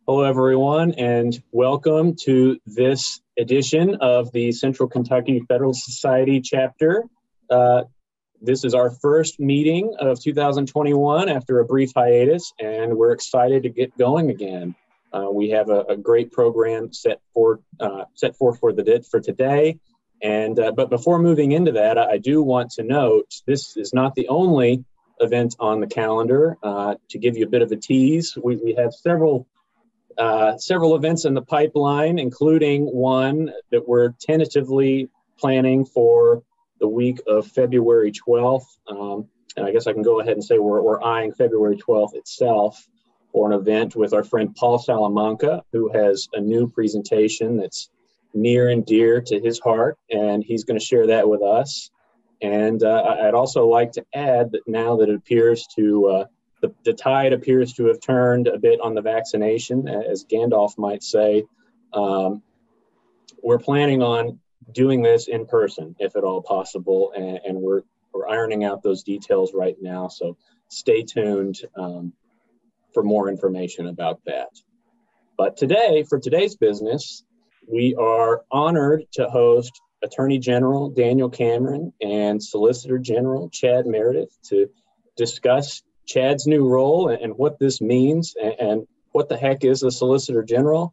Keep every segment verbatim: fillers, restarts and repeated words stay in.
Hello, everyone, and welcome to this edition of the Central Kentucky Federalist Society chapter. Uh, this is our first meeting of two thousand twenty-one after a brief hiatus, and we're excited to get going again. Uh, we have a, a great program set for uh, set forth for the for today, and uh, but before moving into that, I, I do want to note this is not the only event on the calendar. Uh, to give you a bit of a tease, we, we have several. Uh, several events in the pipeline, including one that we're tentatively planning for the week of February twelfth. Um, and I guess I can go ahead and say we're, we're eyeing February twelfth itself for an event with our friend Paul Salamanca, who has a new presentation that's near and dear to his heart, and he's going to share that with us. And uh, I'd also like to add that now that it appears to uh, The, the tide appears to have turned a bit on the vaccination, as Gandalf might say. Um, we're planning on doing this in person, if at all possible, and, and we're, we're ironing out those details right now, so stay tuned um, for more information about that. But today, for today's business, we are honored to host Attorney General Daniel Cameron and Solicitor General Chad Meredith to discuss Chad's new role and, and what this means and, and what the heck is a Solicitor General.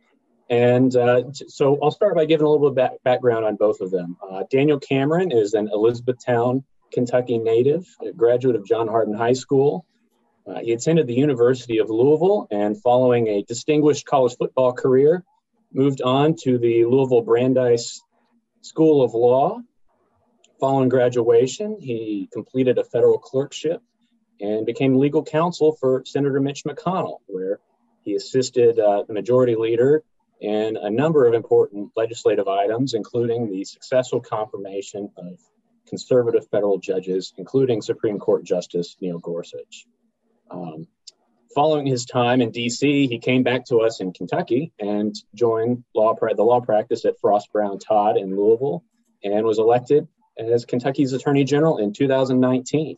And uh, so I'll start by giving a little bit of back, background on both of them. Uh, Daniel Cameron is an Elizabethtown, Kentucky native, a graduate of John Hardin High School. Uh, he attended the University of Louisville and following a distinguished college football career, moved on to the Louisville Brandeis School of Law. Following graduation, he completed a federal clerkship and became legal counsel for Senator Mitch McConnell, where he assisted uh, the majority leader in a number of important legislative items, including the successful confirmation of conservative federal judges, including Supreme Court Justice Neil Gorsuch. Um, following his time in D C, he came back to us in Kentucky and joined law the law practice at Frost Brown Todd in Louisville and was elected as Kentucky's Attorney General in two thousand nineteen.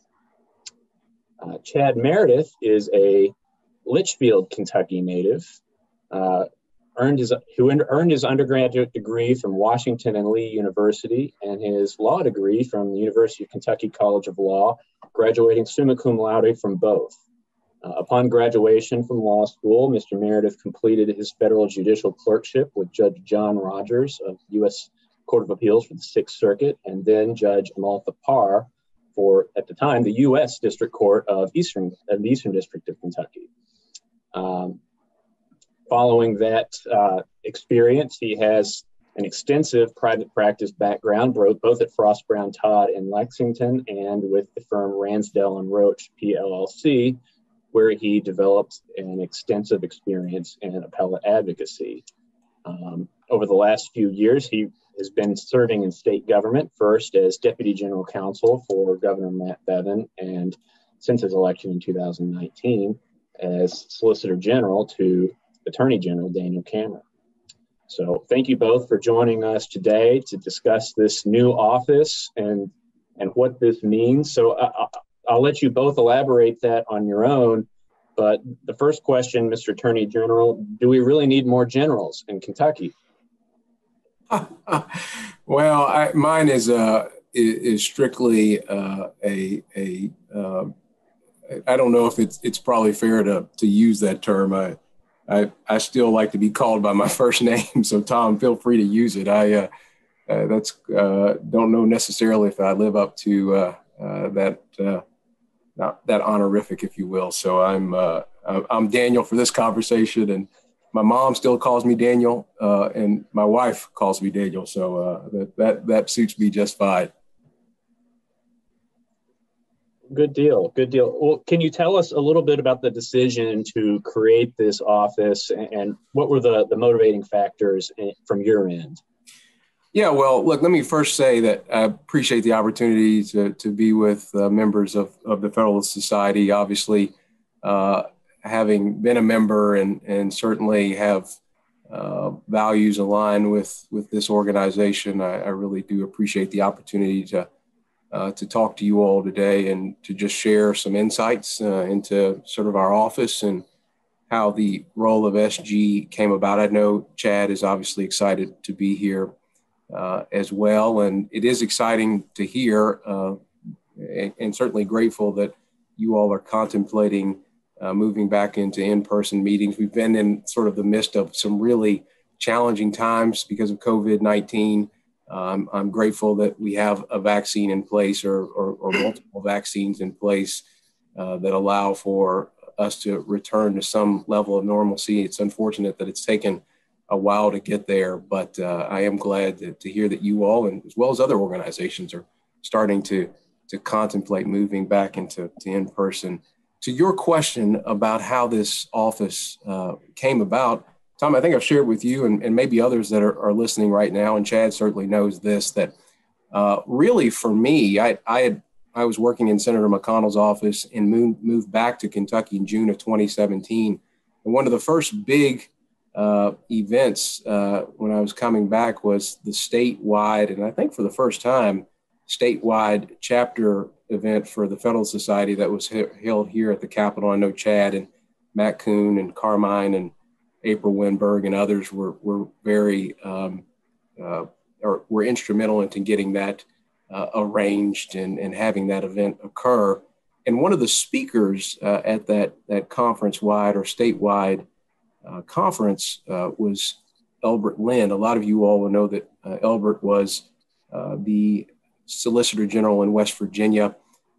Uh, Chad Meredith is a Litchfield, Kentucky native, uh, earned his, who earned his undergraduate degree from Washington and Lee University and his law degree from the University of Kentucky College of Law, graduating summa cum laude from both. Uh, upon graduation from law school, Mister Meredith completed his federal judicial clerkship with Judge John Rogers of U S Court of Appeals for the Sixth Circuit, and then Judge Amaltha Parr for, at the time, the U S District Court of Eastern, of the Eastern District of Kentucky. Um, following that uh, experience, he has an extensive private practice background, both at Frost Brown Todd in Lexington and with the firm Ransdell and Roach, P L L C, where he developed an extensive experience in appellate advocacy. Um, over the last few years, he has been serving in state government, first as Deputy General Counsel for Governor Matt Bevin, and since his election in two thousand nineteen, as Solicitor General to Attorney General Daniel Cameron. So thank you both for joining us today to discuss this new office and, and what this means. So I, I'll let you both elaborate that on your own, but the first question, Mister Attorney General, do we really need more generals in Kentucky? Well, I, mine is uh, is, is strictly uh, a a. Uh, I don't know if it's it's probably fair to to use that term. I I, I still like to be called by my first name, so Tom, feel free to use it. I uh, uh, that's uh, don't know necessarily if I live up to uh, uh, that uh, not, that honorific, if you will. So I'm uh, I'm Daniel for this conversation, and my mom still calls me Daniel, uh, and my wife calls me Daniel, so uh, that, that that suits me just fine. Good deal, good deal. Well, can you tell us a little bit about the decision to create this office, and, and what were the, the motivating factors from your end? Yeah, well, look, let me first say that I appreciate the opportunity to, to be with uh, members of, of the Federalist Society. Obviously, uh, having been a member and, and certainly have uh, values aligned with, with this organization, I, I really do appreciate the opportunity to uh, to talk to you all today and to just share some insights uh, into sort of our office and how the role of S G came about. I know Chad is obviously excited to be here uh, as well, and it is exciting to hear uh, and, and certainly grateful that you all are contemplating uh, moving back into in-person meetings. We've been in sort of the midst of some really challenging times because of COVID nineteen. Um, I'm grateful that we have a vaccine in place or, or, or multiple vaccines in place uh, that allow for us to return to some level of normalcy. It's unfortunate that it's taken a while to get there, but uh, I am glad to, to hear that you all, and as well as other organizations, are starting to, to contemplate moving back into to in-person. To your question about how this office uh, came about, Tom, I think I've shared with you and, and maybe others that are, are listening right now, and Chad certainly knows this, that uh, really for me, I, I had I was working in Senator McConnell's office and moved, moved back to Kentucky in June of twenty seventeen. And one of the first big uh, events uh, when I was coming back was the statewide, and I think for the first time, statewide chapter event for the Federalist Society that was he- held here at the Capitol. I know Chad and Matt Kuhn and Carmine and April Winberg and others were were very um, uh, or were instrumental into getting that uh, arranged and, and having that event occur. And one of the speakers uh, at that that conference-wide or statewide uh, conference uh, was Elbert Lynn. A lot of you all will know that uh, Elbert was uh, the Solicitor General in West Virginia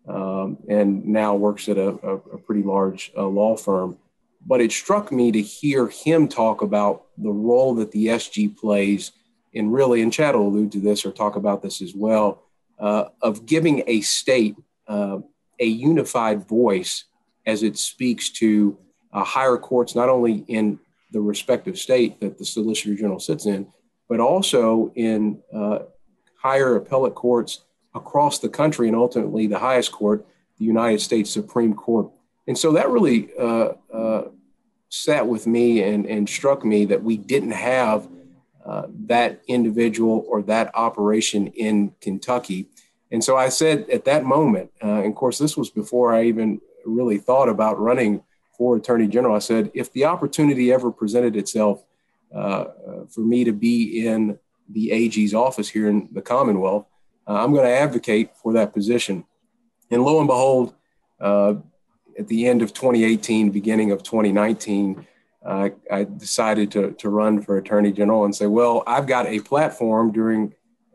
um, and now works at a, a, a pretty large uh, law firm. But it struck me to hear him talk about the role that the S G plays in really, and Chad will allude to this or talk about this as well, uh, of giving a state uh, a unified voice as it speaks to uh, higher courts, not only in the respective state that the Solicitor General sits in, but also in uh, higher appellate courts across the country, and ultimately the highest court, the United States Supreme Court. And so that really uh, uh, sat with me and, and struck me that we didn't have uh, that individual or that operation in Kentucky. And so I said at that moment, uh, and of course, this was before I even really thought about running for Attorney General. I said, if the opportunity ever presented itself uh, uh, for me to be in the A G's office here in the Commonwealth, uh, I'm going to advocate for that position. And lo and behold, uh, at the end of twenty eighteen, beginning of twenty nineteen, uh, I decided to, to run for Attorney General and say, well, I've got a platform during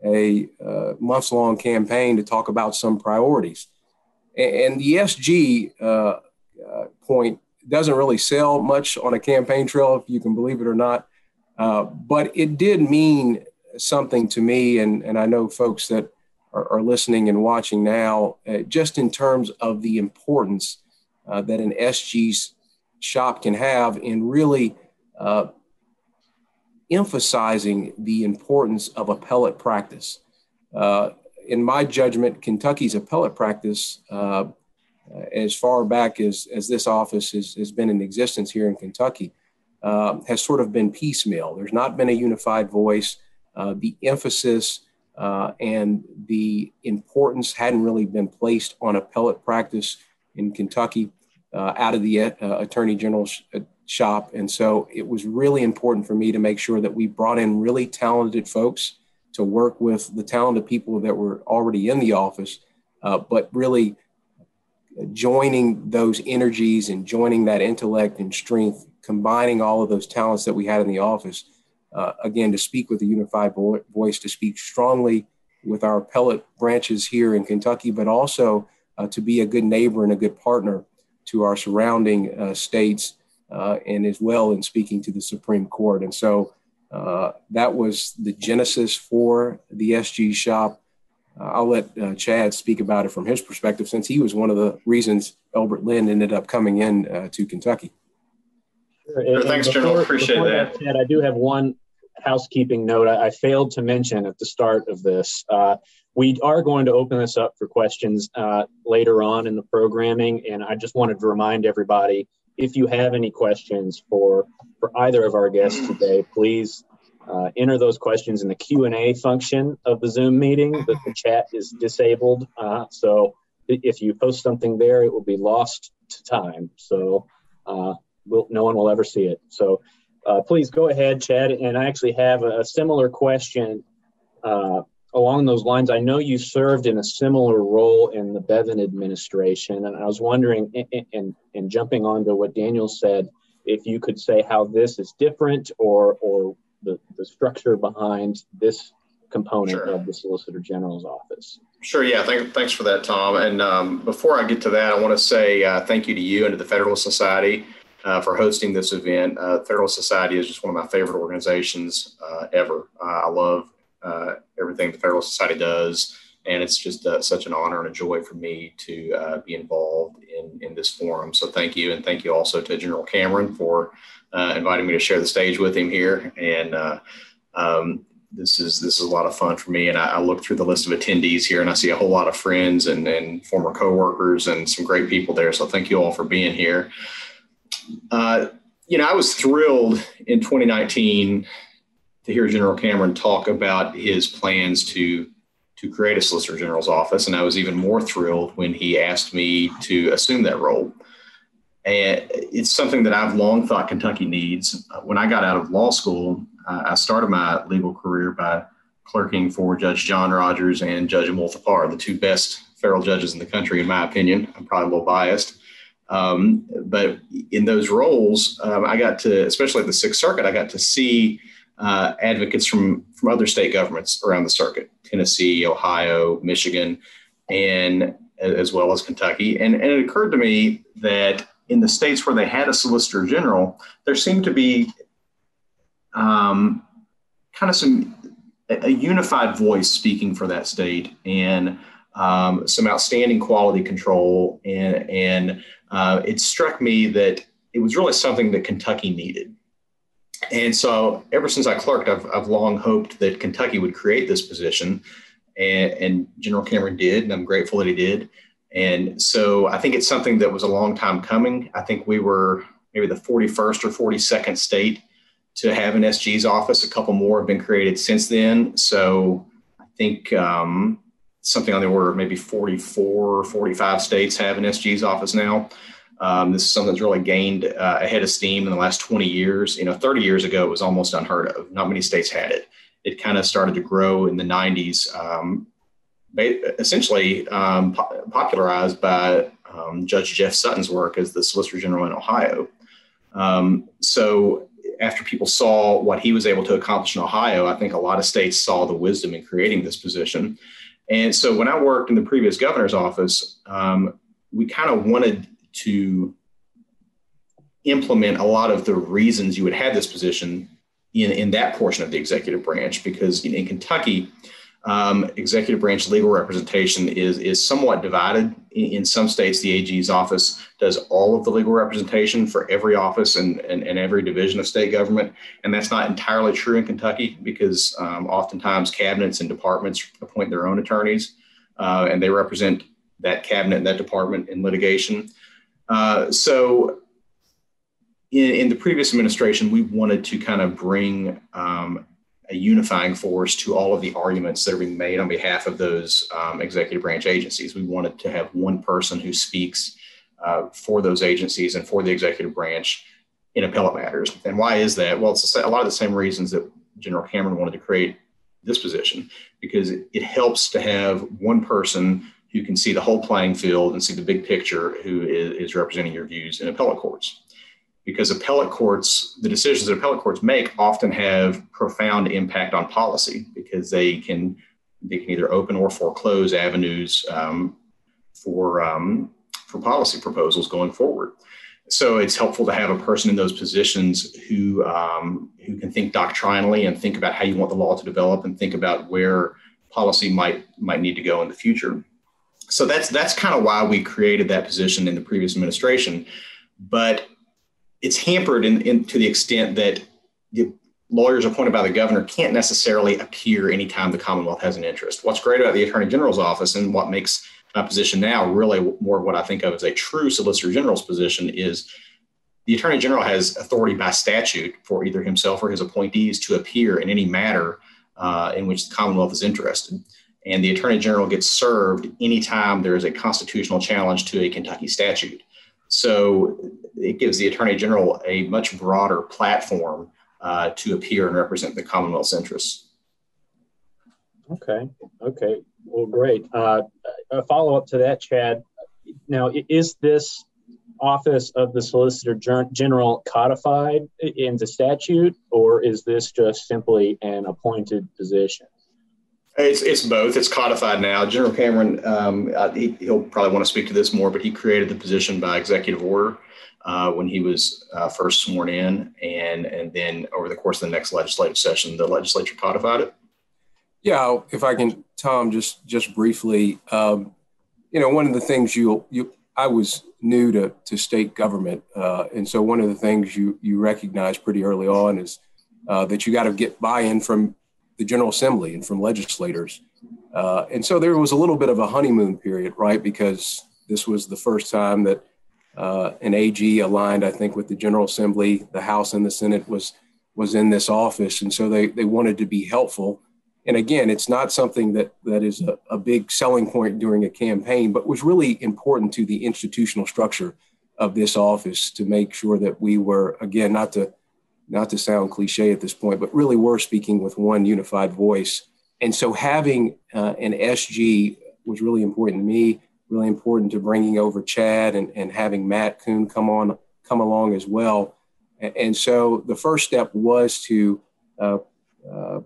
a uh, months-long campaign to talk about some priorities. And, and the S G uh, uh, point doesn't really sell much on a campaign trail, if you can believe it or not, uh, but it did mean something to me, and, and I know folks that are, are listening and watching now, uh, just in terms of the importance Uh, that an S G's shop can have in really uh, emphasizing the importance of appellate practice. Uh, in my judgment, Kentucky's appellate practice, uh, as far back as, as this office has, has been in existence here in Kentucky, uh, has sort of been piecemeal. There's not been a unified voice. Uh, the emphasis uh, and the importance hadn't really been placed on appellate practice in Kentucky uh, out of the uh, Attorney General's shop. And so it was really important for me to make sure that we brought in really talented folks to work with the talented people that were already in the office, uh, but really joining those energies and joining that intellect and strength, combining all of those talents that we had in the office, uh, again, to speak with a unified vo- voice, to speak strongly with our appellate branches here in Kentucky, but also Uh, to be a good neighbor and a good partner to our surrounding uh, states, uh, and as well in speaking to the Supreme Court. And so uh, that was the genesis for the S G shop. Uh, I'll let uh, Chad speak about it from his perspective, since he was one of the reasons Elbert Lynn ended up coming in uh, to Kentucky. Sure. And, sure, thanks, before, General. Appreciate that. that. Chad, I do have one housekeeping note I, I failed to mention at the start of this. Uh, We are going to open this up for questions uh, later on in the programming, and I just wanted to remind everybody, if you have any questions for, for either of our guests today, please uh, enter those questions in the Q and A function of the Zoom meeting. But the chat is disabled, uh, so if you post something there, it will be lost to time. So uh, we'll, no one will ever see it. So uh, please go ahead, Chad. And I actually have a, a similar question uh, along those lines. I know you served in a similar role in the Bevin administration, and I was wondering, and, and, and jumping on to what Daniel said, if you could say how this is different or, or the, the structure behind this component Sure. of the Solicitor General's office. Sure. Yeah. Thank, thanks for that, Tom. And um, before I get to that, I want to say uh, thank you to you and to the Federalist Society uh, for hosting this event. Uh, Federalist Society is just one of my favorite organizations uh, ever. Uh, I love uh, everything the Federalist Society does, and it's just uh, such an honor and a joy for me to uh, be involved in, in this forum. So thank you. And thank you also to General Cameron for uh, inviting me to share the stage with him here. And uh, um, This is this is a lot of fun for me, and I, I look through the list of attendees here, and I see a whole lot of friends and, and former coworkers and some great people there. So thank you all for being here. Uh, you know, I was thrilled in twenty nineteen to hear General Cameron talk about his plans to to create a Solicitor General's office, and I was even more thrilled when he asked me to assume that role. And it's something that I've long thought Kentucky needs. When I got out of law school, uh, I started my legal career by clerking for Judge John Rogers and Judge Amul Thapar, the two best federal judges in the country, in my opinion. I'm probably a little biased. Um, but in those roles, um, I got to, especially at the Sixth Circuit, I got to see uh, advocates from, from other state governments around the circuit, Tennessee, Ohio, Michigan, and as well as Kentucky. And, and it occurred to me that in the states where they had a Solicitor General, there seemed to be um, kind of some a unified voice speaking for that state, and um, some outstanding quality control. And, and uh, it struck me that it was really something that Kentucky needed. And so ever since I clerked, I've, I've long hoped that Kentucky would create this position, and, and General Cameron did, and I'm grateful that he did. And so I think it's something that was a long time coming. I think we were maybe the forty-first or forty-second state to have an S G's office. A couple more have been created since then. So I think um, something on the order of maybe forty-four or forty-five states have an S G's office now. Um, this is something that's really gained uh, a head of steam in the last twenty years. You know, thirty years ago, it was almost unheard of. Not many states had it. It kind of started to grow in the nineties. Um, essentially um, po- popularized by um, Judge Jeff Sutton's work as the Solicitor General in Ohio. Um, so after people saw what he was able to accomplish in Ohio, I think a lot of states saw the wisdom in creating this position. And so when I worked in the previous governor's office, um, we kind of wanted to implement a lot of the reasons you would have this position in, in that portion of the executive branch, because in, in Kentucky, Um, executive branch legal representation is is somewhat divided. In, in some states, the A G's office does all of the legal representation for every office and, and, and every division of state government. And that's not entirely true in Kentucky, because um, oftentimes cabinets and departments appoint their own attorneys, uh, and they represent that cabinet and that department in litigation. Uh, so in, in the previous administration, we wanted to kind of bring um, a unifying force to all of the arguments that are being made on behalf of those um, executive branch agencies. We wanted to have one person who speaks uh, for those agencies and for the executive branch in appellate matters. And why is that? Well, it's a lot of the same reasons that General Cameron wanted to create this position, because it helps to have one person who can see the whole playing field and see the big picture, who is, is representing your views in appellate courts. Because appellate courts, the decisions that appellate courts make often have profound impact on policy, because they can they can either open or foreclose avenues um, for um, for policy proposals going forward. So it's helpful to have a person in those positions who um, who can think doctrinally and think about how you want the law to develop, and think about where policy might might need to go in the future. So that's that's kind of why we created that position in the previous administration, but it's hampered in, in to the extent that the lawyers appointed by the governor can't necessarily appear anytime the Commonwealth has an interest. What's great about the Attorney General's office, and what makes my position now really more of what I think of as a true Solicitor General's position, is the Attorney General has authority by statute for either himself or his appointees to appear in any matter uh, in which the Commonwealth is interested. And the Attorney General gets served anytime there is a constitutional challenge to a Kentucky statute. So it gives the Attorney General a much broader platform uh, to appear and represent the Commonwealth's interests. Okay. Okay. Well, great. Uh, a follow up to that, Chad. Now, is this office of the Solicitor General codified in the statute, or is this just simply an appointed position? It's it's both. It's codified now. General Cameron, um, he, he'll probably want to speak to this more, but he created the position by executive order uh, when he was uh, first sworn in, and and then over the course of the next legislative session, the legislature codified it. Yeah, if I can, Tom, just just briefly, um, you know, one of the things you you I was new to to state government, uh, and so one of the things you you recognize pretty early on is uh, that you got to get buy-in from the General Assembly and from legislators. Uh, and so there was a little bit of a honeymoon period, right? Because this was the first time that uh, an A G aligned, I think, with the General Assembly. The House and the Senate was was in this office. And so they, they wanted to be helpful. And again, it's not something that, that is a, a big selling point during a campaign, but was really important to the institutional structure of this office to make sure that we were, again, not to not to sound cliche at this point, but really were speaking with one unified voice. And so having uh, an S G was really important to me, really important to bringing over Chad and, and having Matt Kuhn come on, come along as well. And, and so the first step was to uh, uh,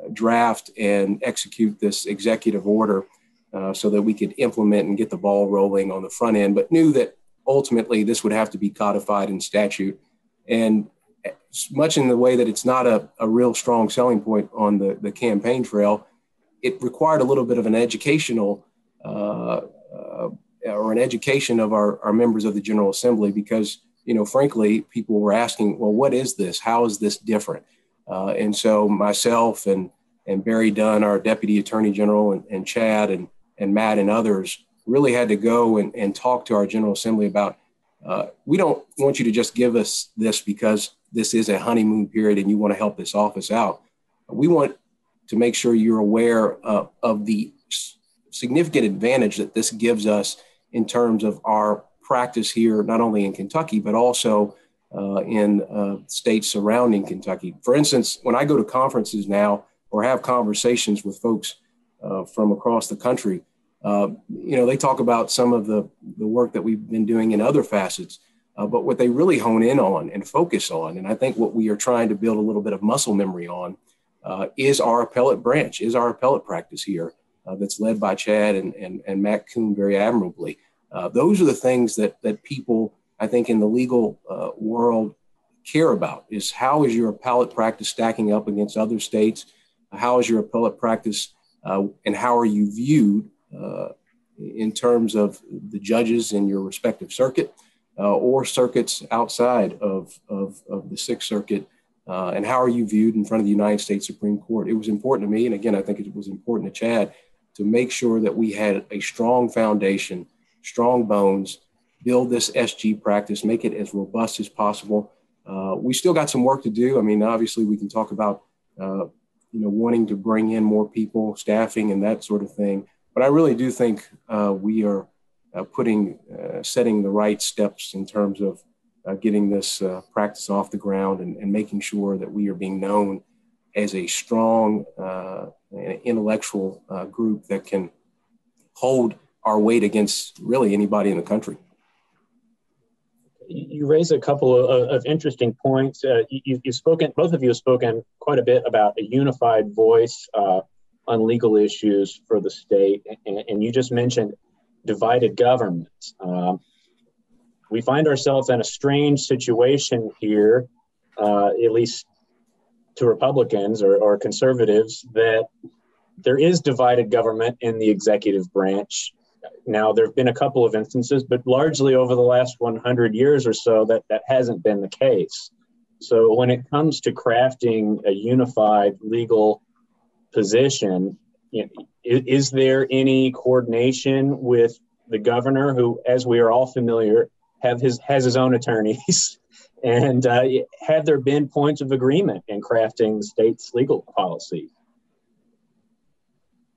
draft and execute this executive order uh, so that we could implement and get the ball rolling on the front end, but knew that ultimately this would have to be codified in statute. And much in the way that it's not a, a real strong selling point on the, the campaign trail, it required a little bit of an educational uh, uh, or an education of our, our members of the General Assembly, because, you know, frankly, people were asking, well, what is this? How is this different? Uh, and so myself and, and Barry Dunn, our Deputy Attorney General, and, and Chad and, and Matt and others really had to go and, and talk to our General Assembly about, uh, we don't want you to just give us this because this is a honeymoon period and you want to help this office out. We want to make sure you're aware uh, of the significant advantage that this gives us in terms of our practice here, not only in Kentucky, but also uh, in uh, states surrounding Kentucky. For instance, when I go to conferences now or have conversations with folks uh, from across the country, uh, you know, they talk about some of the, the work that we've been doing in other facets. Uh, but what they really hone in on and focus on, and I think what we are trying to build a little bit of muscle memory on, uh, is our appellate branch, is our appellate practice here uh, that's led by Chad and, and, and Matt Kuhn very admirably. Uh, those are the things that that people, I think, in the legal uh, world care about, is how is your appellate practice stacking up against other states? How is your appellate practice uh, and how are you viewed uh, in terms of the judges in your respective circuit? Uh, or circuits outside of, of, of the Sixth Circuit, uh, and how are you viewed in front of the United States Supreme Court? It was important to me, and again, I think it was important to Chad, to make sure that we had a strong foundation, strong bones, build this S G practice, make it as robust as possible. Uh, we still got some work to do. I mean, obviously, we can talk about, uh, you know, wanting to bring in more people, staffing, and that sort of thing. But I really do think uh, we are Uh, putting, uh, setting the right steps in terms of uh, getting this uh, practice off the ground and, and making sure that we are being known as a strong uh, intellectual uh, group that can hold our weight against really anybody in the country. You raise a couple of, of interesting points. Uh, you, you've spoken, both of you have spoken quite a bit about a unified voice uh, on legal issues for the state, and, and you just mentioned divided government. Um, we find ourselves in a strange situation here, uh, at least to Republicans or, or conservatives, that there is divided government in the executive branch. Now, there have been a couple of instances, but largely over the last one hundred years or so, that, that hasn't been the case. So when it comes to crafting a unified legal position, you know, is, is there any coordination with the governor, who, as we are all familiar, have his has his own attorneys? And uh, have there been points of agreement in crafting the state's legal policy?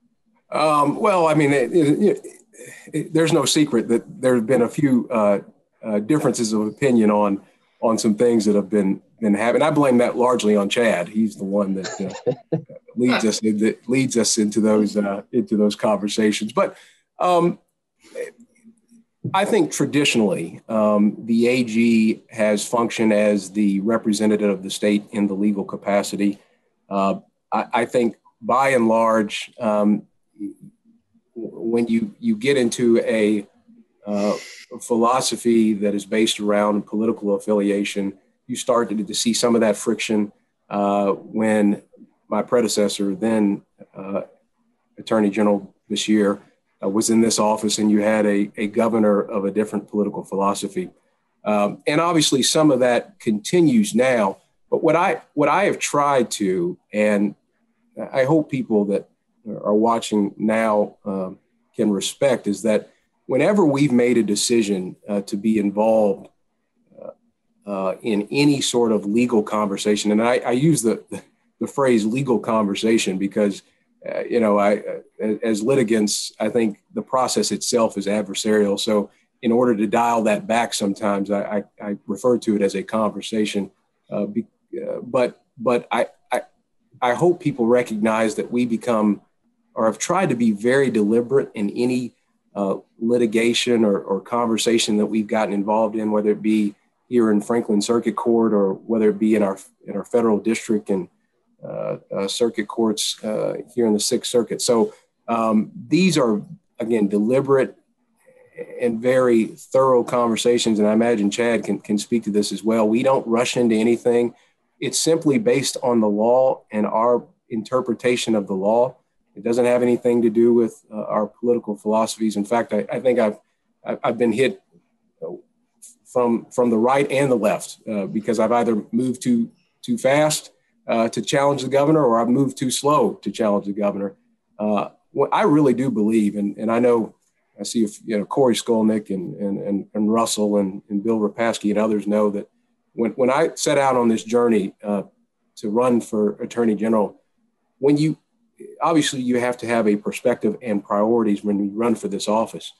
Um, well, I mean, it, it, it, it, there's no secret that there have been a few uh, uh, differences of opinion on on some things that have been been happening. I blame that largely on Chad. He's the one that uh, leads us in, leads us into those uh, into those conversations. But um, I think traditionally um, the A G has functioned as the representative of the state in the legal capacity. Uh, I, I think by and large, um, when you you get into a uh, philosophy that is based around political affiliation, you started to see some of that friction uh, when my predecessor, then uh, Attorney General Beshear, uh, was in this office, and you had a, a governor of a different political philosophy. Um, and obviously some of that continues now. But what I what I have tried to, and I hope people that are watching now um, can respect, is that whenever we've made a decision uh, to be involved uh, uh, in any sort of legal conversation, and I, I use the, the phrase legal conversation because, uh, you know, I, uh, as litigants, I think the process itself is adversarial. So in order to dial that back, sometimes I, I, I refer to it as a conversation. Uh, be, uh, but but I, I I hope people recognize that we become, or have tried to be very deliberate in any uh, litigation or, or conversation that we've gotten involved in, whether it be here in Franklin Circuit Court or whether it be in our in our federal district and uh, uh, circuit courts uh, here in the Sixth Circuit. So um, these are, again, deliberate and very thorough conversations. And I imagine Chad can, can speak to this as well. We don't rush into anything. It's simply based on the law and our interpretation of the law. It doesn't have anything to do with uh, our political philosophies. In fact, I, I think I've I've been hit from from the right and the left uh, because I've either moved too too fast uh, to challenge the governor, or I've moved too slow to challenge the governor. Uh, what I really do believe, and, and I know I see if, you know, Corey Skolnick and and and, and Russell and, and Bill Rapasky and others know that when when I set out on this journey uh, to run for Attorney General, when you obviously you have to have a perspective and priorities when you run for this office.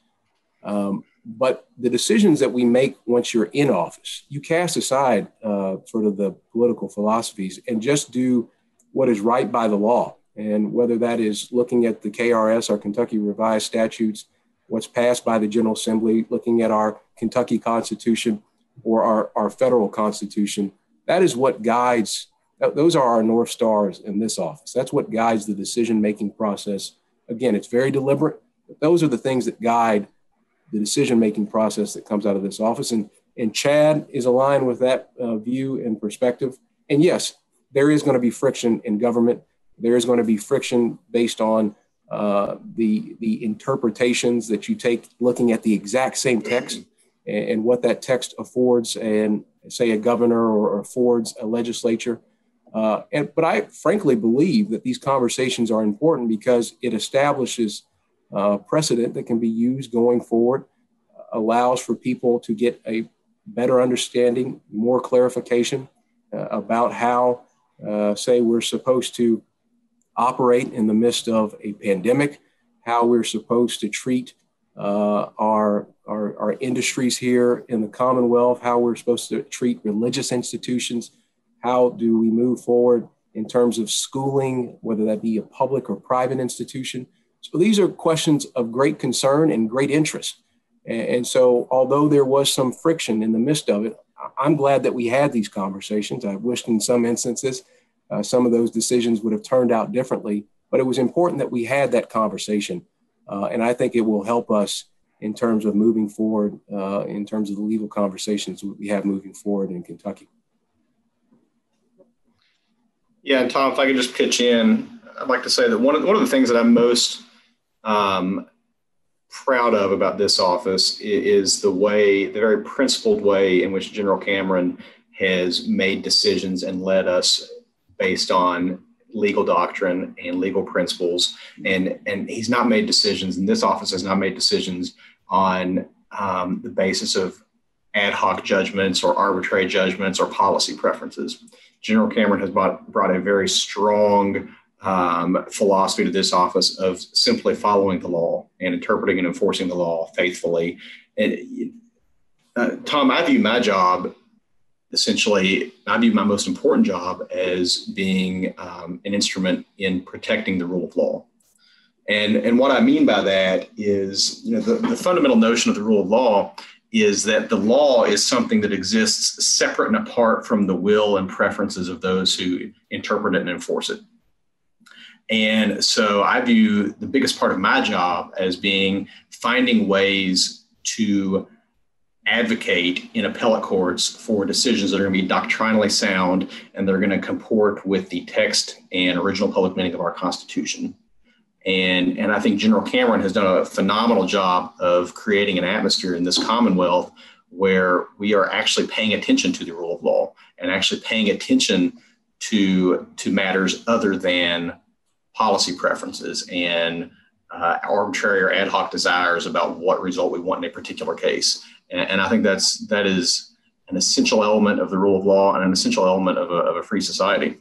Um, but the decisions that we make once you're in office, you cast aside uh, sort of the political philosophies and just do what is right by the law. And whether that is looking at the K R S, our Kentucky Revised Statutes, what's passed by the General Assembly, looking at our Kentucky Constitution or our, our federal Constitution, that is what guides. Those are our North Stars in this office. That's what guides the decision-making process. Again, it's very deliberate, but those are the things that guide the decision-making process that comes out of this office. And, and Chad is aligned with that uh, view and perspective. And yes, there is going to be friction in government. There is going to be friction based on uh, the, the interpretations that you take looking at the exact same text and, and what that text affords and, say, a governor or, or affords a legislature. Uh, and, but I frankly believe that these conversations are important because it establishes uh, precedent that can be used going forward, uh, allows for people to get a better understanding, more clarification uh, about how, uh, say, we're supposed to operate in the midst of a pandemic, how we're supposed to treat uh, our, our, our industries here in the Commonwealth, how we're supposed to treat religious institutions. How do we move forward in terms of schooling, whether that be a public or private institution? So these are questions of great concern and great interest. And so although there was some friction in the midst of it, I'm glad that we had these conversations. I wished in some instances uh, some of those decisions would have turned out differently, but it was important that we had that conversation. Uh, and I think it will help us in terms of moving forward, uh, in terms of the legal conversations we have moving forward in Kentucky. Yeah, and Tom, if I could just pitch in, I'd like to say that one of, one of the things that I'm most um, proud of about this office is the way, the very principled way in which General Cameron has made decisions and led us based on legal doctrine and legal principles. And, and he's not made decisions, and this office has not made decisions on um, the basis of ad hoc judgments or arbitrary judgments or policy preferences. General Cameron has brought, brought a very strong um, philosophy to this office of simply following the law and interpreting and enforcing the law faithfully. And uh, Tom, I view my job essentially, I view my most important job as being um, an instrument in protecting the rule of law. And, and what I mean by that is, you know, the, the fundamental notion of the rule of law is that the law is something that exists separate and apart from the will and preferences of those who interpret it and enforce it. And so I view the biggest part of my job as being finding ways to advocate in appellate courts for decisions that are going to be doctrinally sound and they're going to comport with the text and original public meaning of our Constitution. And, and I think General Cameron has done a phenomenal job of creating an atmosphere in this Commonwealth where we are actually paying attention to the rule of law and actually paying attention to, to matters other than policy preferences and uh, arbitrary or ad hoc desires about what result we want in a particular case. And, and I think that's, that is an essential element of the rule of law and an essential element of a, of a free society.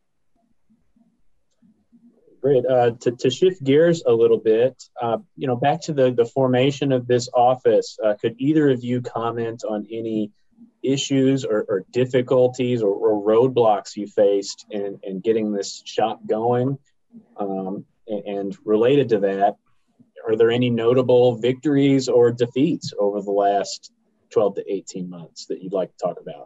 Great. Uh, to, to shift gears a little bit, uh, you know, back to the, the formation of this office, uh, could either of you comment on any issues or, or difficulties or, or roadblocks you faced in, in getting this shop going? Um, and, and related to that, are there any notable victories or defeats over the last twelve to eighteen months that you'd like to talk about?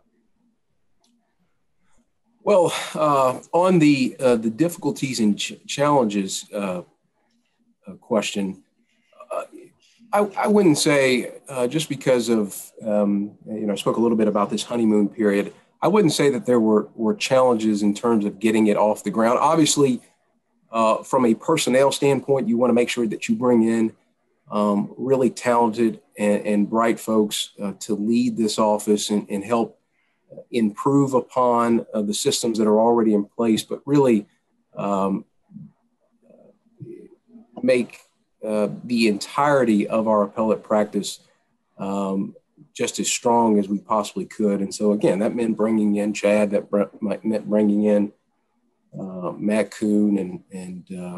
Well, uh, on the uh, the difficulties and ch- challenges uh, uh, question, uh, I, I wouldn't say uh, just because of, um, you know, I spoke a little bit about this honeymoon period. I wouldn't say that there were, were challenges in terms of getting it off the ground. Obviously, uh, from a personnel standpoint, you want to make sure that you bring in um, really talented and, and bright folks uh, to lead this office and, and help improve upon uh, the systems that are already in place, but really um, make uh, the entirety of our appellate practice um, just as strong as we possibly could. And so, again, that meant bringing in Chad, that meant bringing in uh, Matt Kuhn and, and uh,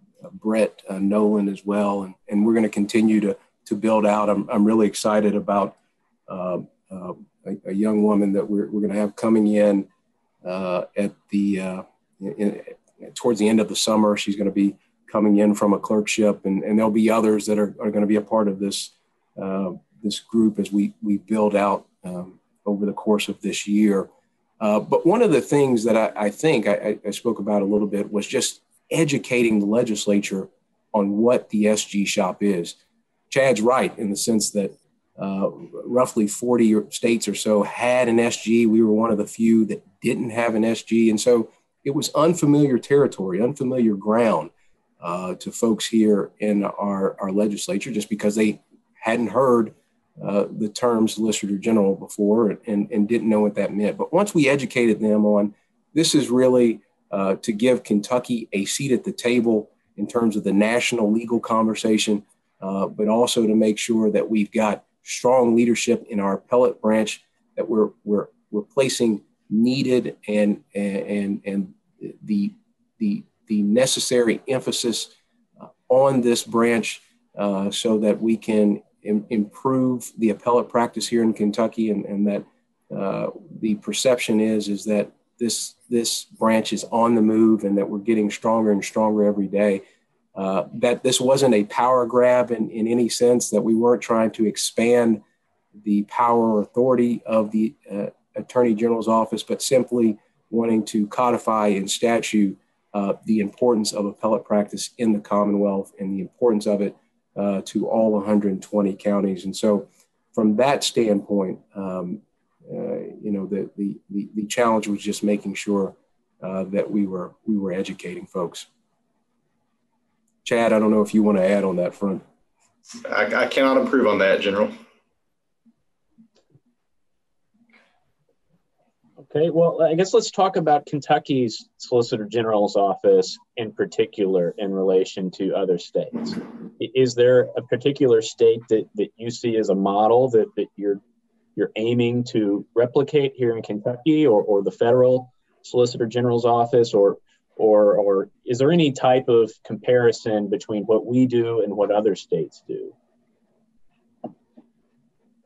Brett uh, Nolan as well. And, and we're going to continue to, to build out. I'm, I'm really excited about uh, uh, A, a young woman that we're, we're going to have coming in uh, at the uh, in, towards the end of the summer. She's going to be coming in from a clerkship, and, and there'll be others that are, are going to be a part of this uh, this group as we we build out um, over the course of this year. Uh, but one of the things that I, I think I, I spoke about a little bit was just educating the legislature on what the S G shop is. Chad's right in the sense that Uh, roughly forty states or so had an S G. We were one of the few that didn't have an S G. And so it was unfamiliar territory, unfamiliar ground uh, to folks here in our, our legislature just because they hadn't heard uh, the term Solicitor General before and, and didn't know what that meant. But once we educated them on this is really uh, to give Kentucky a seat at the table in terms of the national legal conversation, uh, but also to make sure that we've got strong leadership in our appellate branch, that we're we're we're placing needed and and and the the the necessary emphasis uh, on this branch uh, so that we can im- improve the appellate practice here in Kentucky, and and that uh, the perception is is that this this branch is on the move and that we're getting stronger and stronger every day. Uh, that this wasn't a power grab in, in any sense, that we weren't trying to expand the power or authority of the uh, Attorney General's office, but simply wanting to codify in statute uh, the importance of appellate practice in the Commonwealth and the importance of it uh, to all one hundred twenty counties. And so from that standpoint, um, uh, you know, the, the, the, the challenge was just making sure uh, that we were, we were educating folks. Chad, I don't know if you want to add on that front. I, I cannot improve on that, General. Okay, well, I guess let's talk about Kentucky's Solicitor General's office in particular in relation to other states. Is there a particular state that, that you see as a model that, that you're you're aiming to replicate here in Kentucky, or, or the federal Solicitor General's office, or Or, or is there any type of comparison between what we do and what other states do?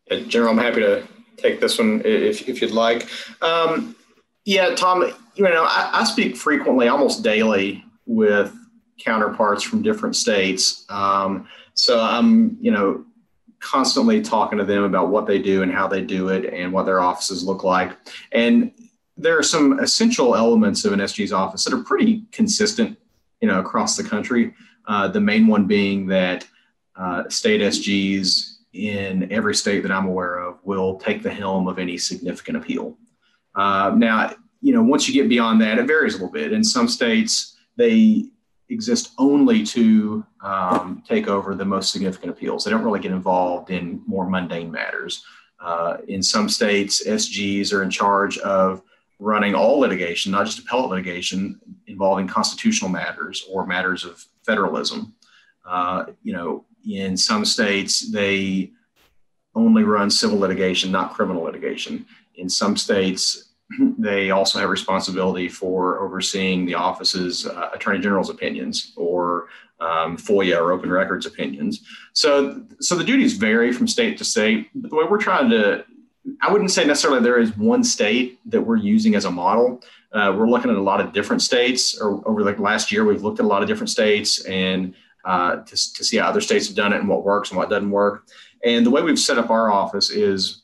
Uh, General, I'm happy to take this one if, if you'd like. Um, yeah, Tom, you know, I, I speak frequently, almost daily, with counterparts from different states. Um, so I'm, you know, constantly talking to them about what they do and how they do it and what their offices look like. And there are some essential elements of an S G's office that are pretty consistent, you know, across the country. Uh, the main one being that uh, state S Gs in every state that I'm aware of will take the helm of any significant appeal. Uh, now, you know, once you get beyond that, it varies a little bit. In some states, they exist only to um, take over the most significant appeals. They don't really get involved in more mundane matters. Uh, in some states, S Gs are in charge of running all litigation, not just appellate litigation, involving constitutional matters or matters of federalism. Uh, you know, in some states, they only run civil litigation, not criminal litigation. In some states, they also have responsibility for overseeing the office's uh, attorney general's opinions or um, FOIA or open records opinions. So, so the duties vary from state to state. But the way we're trying to, I wouldn't say necessarily there is one state that we're using as a model. Uh, we're looking at a lot of different states. Or over the last year, we've looked at a lot of different states and uh, to, to see how other states have done it and what works and what doesn't work. And the way we've set up our office is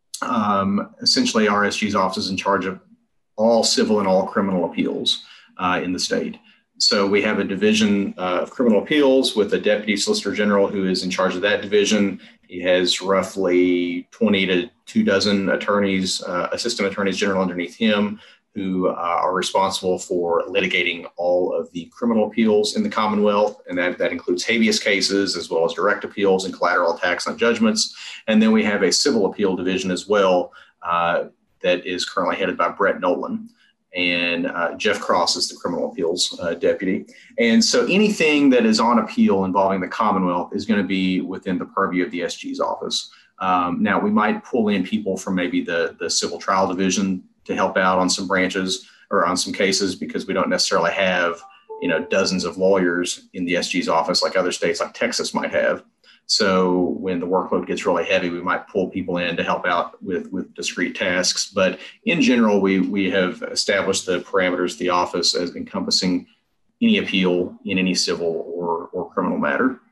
Um, essentially, our S G's office is in charge of all civil and all criminal appeals uh, in the state. So we have a division uh, of criminal appeals with a deputy solicitor general who is in charge of that division. He has roughly twenty to two dozen attorneys, uh, assistant attorneys general underneath him, who uh, are responsible for litigating all of the criminal appeals in the Commonwealth. And that, that includes habeas cases, as well as direct appeals and collateral attacks on judgments. And then we have a civil appeal division as well uh, that is currently headed by Brett Nolan. And uh, Jeff Cross is the criminal appeals uh, deputy. And so anything that is on appeal involving the Commonwealth is going to be within the purview of the S G's office. Um, now, we might pull in people from maybe the, the civil trial division to help out on some branches or on some cases, because we don't necessarily have, you know, dozens of lawyers in the S G's office like other states like Texas might have. So when the workload gets really heavy, we might pull people in to help out with, with discrete tasks. But in general, we, we have established the parameters of the office as encompassing any appeal in any civil or, or criminal matter.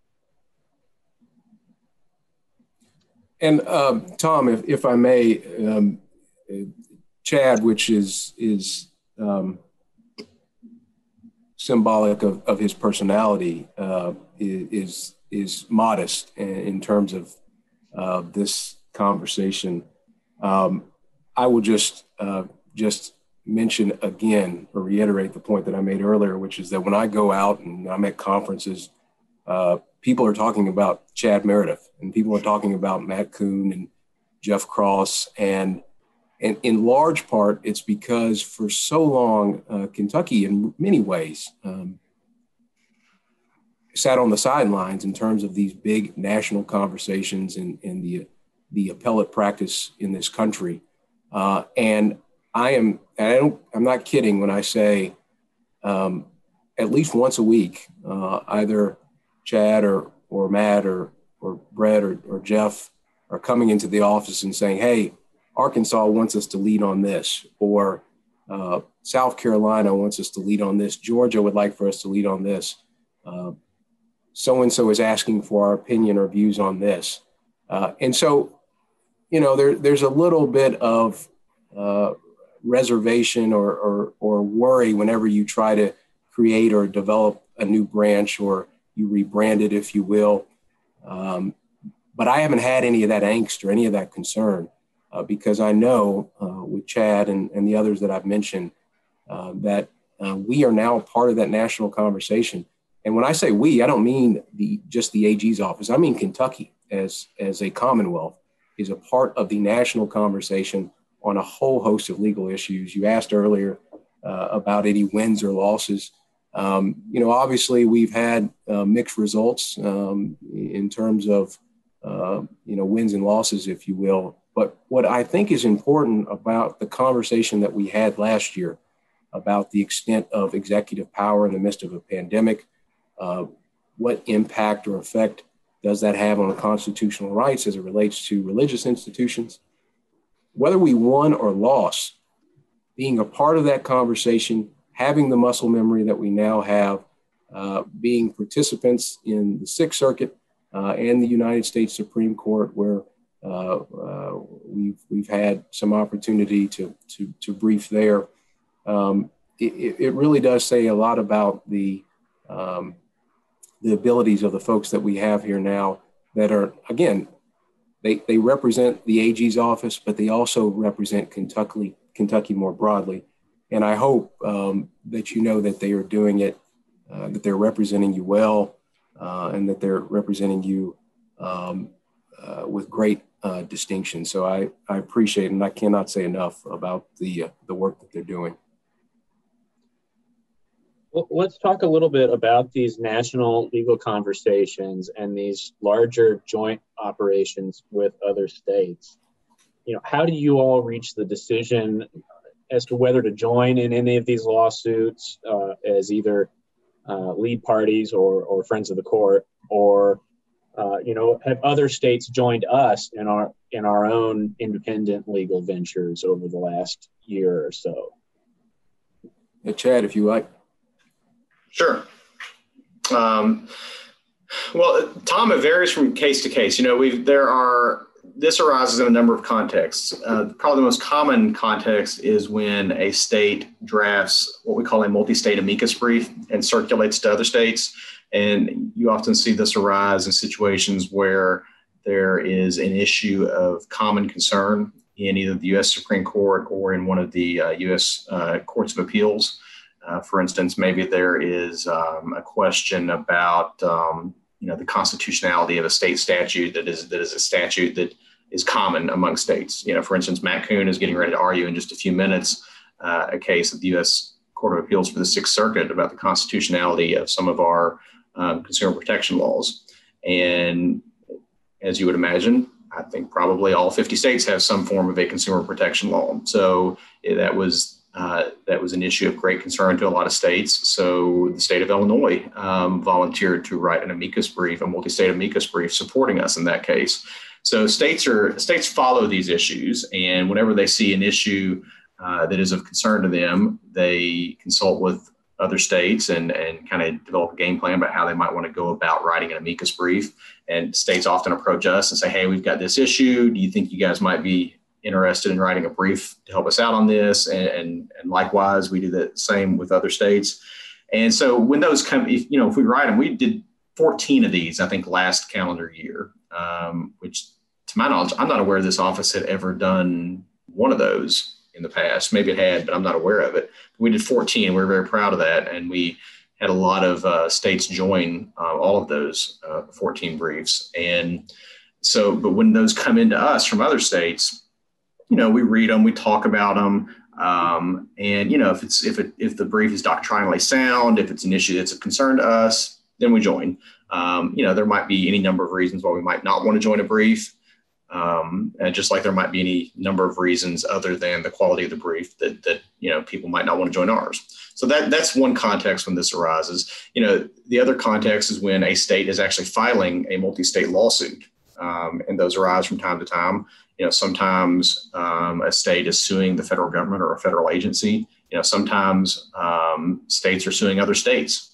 And um, Tom, if, if I may, um, Chad, which is is um, symbolic of, of his personality, uh, is is modest in terms of uh, this conversation. Um, I will just uh, just mention again or reiterate the point that I made earlier, which is that when I go out and I'm at conferences, uh, people are talking about Chad Meredith and people are talking about Matt Kuhn and Jeff Cross. And And in large part, it's because for so long, uh, Kentucky, in many ways, um, sat on the sidelines in terms of these big national conversations and, and the the appellate practice in this country. Uh, and I am, I don't, I'm not kidding when I say um, at least once a week, uh, either Chad or or Matt or or Brett or, or Jeff are coming into the office and saying, "Hey, Arkansas wants us to lead on this," or uh, South Carolina wants us to lead on this. Georgia would like for us to lead on this. Uh, so-and-so is asking for our opinion or views on this. Uh, and so, you know, there, there's a little bit of uh, reservation or, or, or worry whenever you try to create or develop a new branch or you rebrand it, if you will. Um, but I haven't had any of that angst or any of that concern. Uh, because I know uh, with Chad and, and the others that I've mentioned uh, that uh, we are now part of that national conversation. And when I say we, I don't mean the just the A G's office. I mean Kentucky as, as a Commonwealth is a part of the national conversation on a whole host of legal issues. You asked earlier uh, about any wins or losses. Um, you know, obviously we've had uh, mixed results um, in terms of, uh, you know, wins and losses, if you will. But what I think is important about the conversation that we had last year about the extent of executive power in the midst of a pandemic, uh, what impact or effect does that have on the constitutional rights as it relates to religious institutions? Whether we won or lost, being a part of that conversation, having the muscle memory that we now have, uh, being participants in the Sixth Circuit uh, and the United States Supreme Court, where uh, uh, we've we've had some opportunity to to, to brief there. Um, it, it really does say a lot about the um, the abilities of the folks that we have here now that are, again, they, they represent the A G's office, but they also represent Kentucky, Kentucky more broadly. And I hope um, that you know that they are doing it, uh, that they're representing you well, uh, and that they're representing you um, uh, with great uh, distinction. So I, I appreciate it, and I cannot say enough about the, uh, the work that they're doing. Well, let's talk a little bit about these national legal conversations and these larger joint operations with other states. You know, how do you all reach the decision as to whether to join in any of these lawsuits uh, as either uh, lead parties or, or friends of the court, or uh, you know, have other states joined us in our in our own independent legal ventures over the last year or so? Yeah, Chad, if you like. Sure. Um, well, Tom, it varies from case to case. You know, we there are this arises in a number of contexts. Uh, probably the most common context is when a state drafts what we call a multi-state amicus brief and circulates to other states. And you often see this arise in situations where there is an issue of common concern in either the U S Supreme Court or in one of the uh, U S uh, courts of appeals. Uh, for instance, maybe there is um, a question about, um, you know, the constitutionality of a state statute that is that is a statute that is common among states. You know, for instance, Matt Kuhn is getting ready to argue in just a few minutes uh, a case at the U S Court of Appeals for the Sixth Circuit about the constitutionality of some of our um, consumer protection laws. And as you would imagine, I think probably all fifty states have some form of a consumer protection law. So yeah, that was Uh, that was an issue of great concern to a lot of states. So the state of Illinois um, volunteered to write an amicus brief, a multi-state amicus brief supporting us in that case. So states are states follow these issues, and whenever they see an issue uh, that is of concern to them, they consult with other states and, and kind of develop a game plan about how they might want to go about writing an amicus brief. And states often approach us and say, hey, we've got this issue. Do you think you guys might be interested in writing a brief to help us out on this? And, and, and likewise, we do the same with other states. And so when those come, if, you know, if we write them, we did fourteen of these, I think, last calendar year, um, which to my knowledge, I'm not aware this office had ever done one of those in the past. Maybe it had, but I'm not aware of it. We did fourteen. We're very proud of that. And we had a lot of uh, states join uh, all of those uh, fourteen briefs. And so, but when those come into us from other states, you know, we read them, we talk about them, um, and you know, if it's if it if the brief is doctrinally sound, if it's an issue that's of concern to us, then we join. Um, you know, there might be any number of reasons why we might not want to join a brief, um, and just like there might be any number of reasons other than the quality of the brief that that you know people might not want to join ours. So that that's one context when this arises. You know, the other context is when a state is actually filing a multi-state lawsuit, um, and those arise from time to time. You know, sometimes um, a state is suing the federal government or a federal agency. You know, sometimes um, states are suing other states.